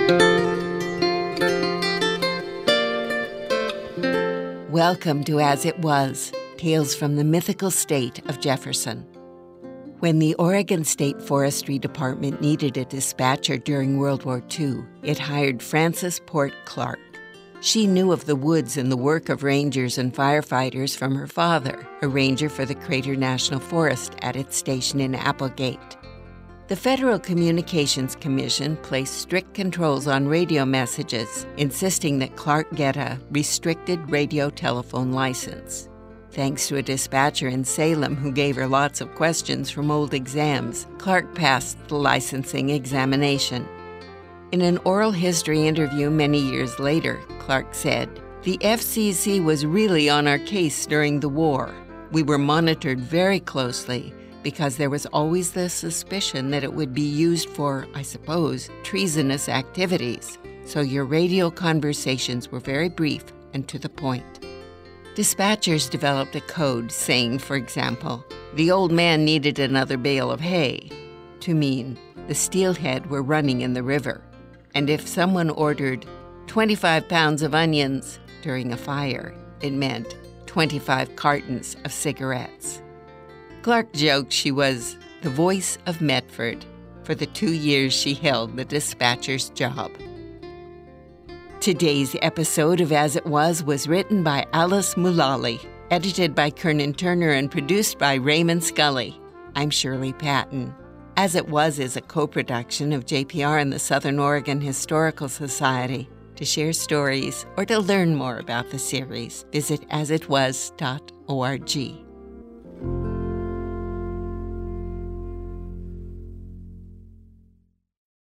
Welcome to As It Was, Tales from the Mythical State of Jefferson. When the Oregon State Forestry Department needed a dispatcher during World War II, it hired Frances Port Clark. She knew of the woods and the work of rangers and firefighters from her father, a ranger for the Crater National Forest at its station in Applegate. The Federal Communications Commission placed strict controls on radio messages, insisting that Clark get a restricted radio telephone license. Thanks to a dispatcher in Salem who gave her lots of questions from old exams, Clark passed the licensing examination. In an oral history interview many years later, Clark said, "The FCC was really on our case during the war. We were monitored very closely, because there was always the suspicion that it would be used for, I suppose, treasonous activities. So your radio conversations were very brief and to the point." Dispatchers developed a code saying, for example, "The old man needed another bale of hay," to mean the steelhead were running in the river. And if someone ordered 25 pounds of onions during a fire, it meant 25 cartons of cigarettes. Clark joked she was the voice of Medford for the 2 years she held the dispatcher's job. Today's episode of As It Was written by Alice Mullally, edited by Kernan Turner, and produced by Raymond Scully. I'm Shirley Patton. As It Was is a co-production of JPR and the Southern Oregon Historical Society. To share stories or to learn more about the series, visit asitwas.org.